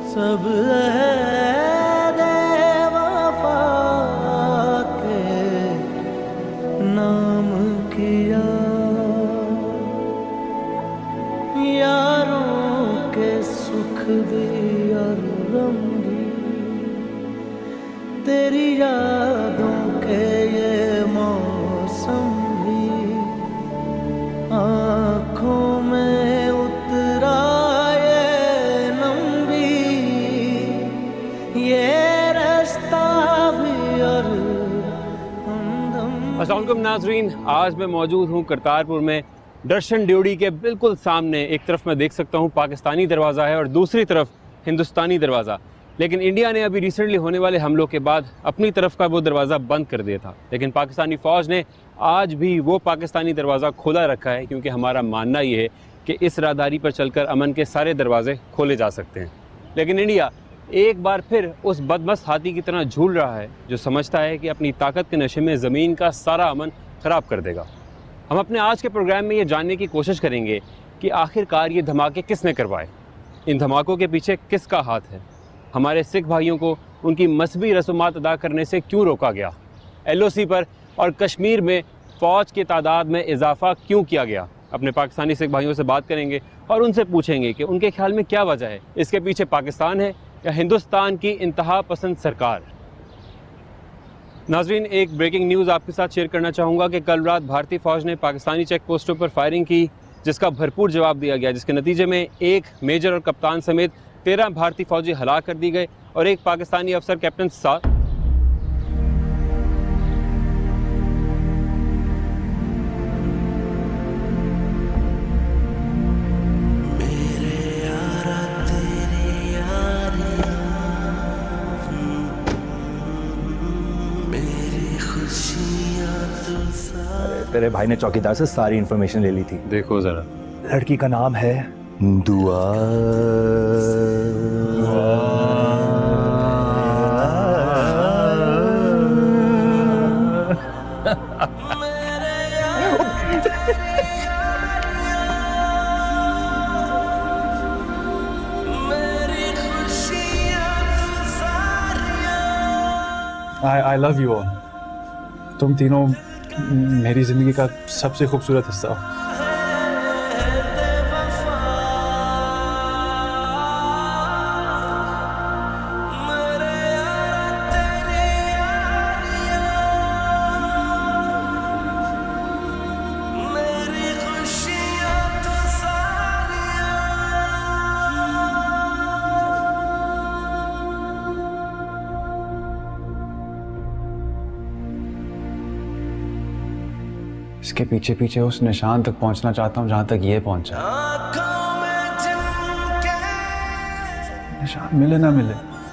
सब अहद वफा के नाम किया, यारों के सुख भी और गम भी, तेरी यादों के ये मौसम भी, आँखों में उतरा ये नम भी, ये रास्ता भी और हमदम। अस्सलाम वालेकुम नाज़रीन, आज मैं मौजूद हूँ करतारपुर में दर्शन ड्योढ़ी के बिल्कुल सामने। एक तरफ मैं देख सकता हूँ पाकिस्तानी दरवाज़ा है और दूसरी तरफ हिंदुस्तानी दरवाज़ा। लेकिन इंडिया ने अभी रिसेंटली होने वाले हमलों के बाद अपनी तरफ का वो दरवाज़ा बंद कर दिया था, लेकिन पाकिस्तानी फ़ौज ने आज भी वो पाकिस्तानी दरवाज़ा खोला रखा है, क्योंकि हमारा मानना ये है कि इस राहदारी पर चलकर अमन के सारे दरवाजे खोले जा सकते हैं। लेकिन इंडिया एक बार फिर उस बदमस्त हाथी की तरह झूल रहा है जो समझता है कि अपनी ताकत के नशे में ज़मीन का सारा अमन ख़राब कर देगा। हम अपने आज के प्रोग्राम में ये जानने की कोशिश करेंगे कि आखिरकार ये धमाके किसने करवाए, इन धमाकों के पीछे किसका हाथ है, हमारे सिख भाइयों को उनकी मजहबी रसूमात अदा करने से क्यों रोका गया, LOC पर और कश्मीर में फ़ौज की तादाद में इजाफा क्यों किया गया। अपने पाकिस्तानी सिख भाइयों से बात करेंगे और उनसे पूछेंगे कि उनके ख्याल में क्या वजह है, इसके पीछे पाकिस्तान है या हिंदुस्तान की इंतहा पसंद सरकार। नाज़रीन, एक ब्रेकिंग न्यूज़ आपके साथ शेयर करना चाहूँगा कि कल रात भारतीय फ़ौज ने पाकिस्तानी चेक पोस्टों पर फायरिंग की, जिसका भरपूर जवाब दिया गया, जिसके नतीजे में एक मेजर और कप्तान समेत 13 भारतीय फ़ौजी हलाक कर दी गए और एक पाकिस्तानी अफसर कैप्टन साथ तेरे भाई ने चौकीदार से सारी इन्फॉर्मेशन ले ली थी। देखो जरा, लड़की का नाम है दुआ। I love you all. तुम तीनों मेरी जिंदगी का सबसे खूबसूरत हिस्सा हो। इसके पीछे पीछे उस निशान तक पहुंचना चाहता हूं जहां तक ये पहुंचा। निशान मिले ना मिले,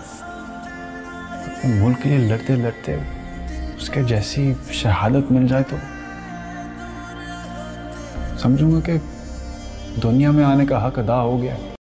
अपने मुल्क के लिए लड़ते लड़ते उसके जैसी शहादत मिल जाए तो समझूंगा कि दुनिया में आने का हक अदा हो गया।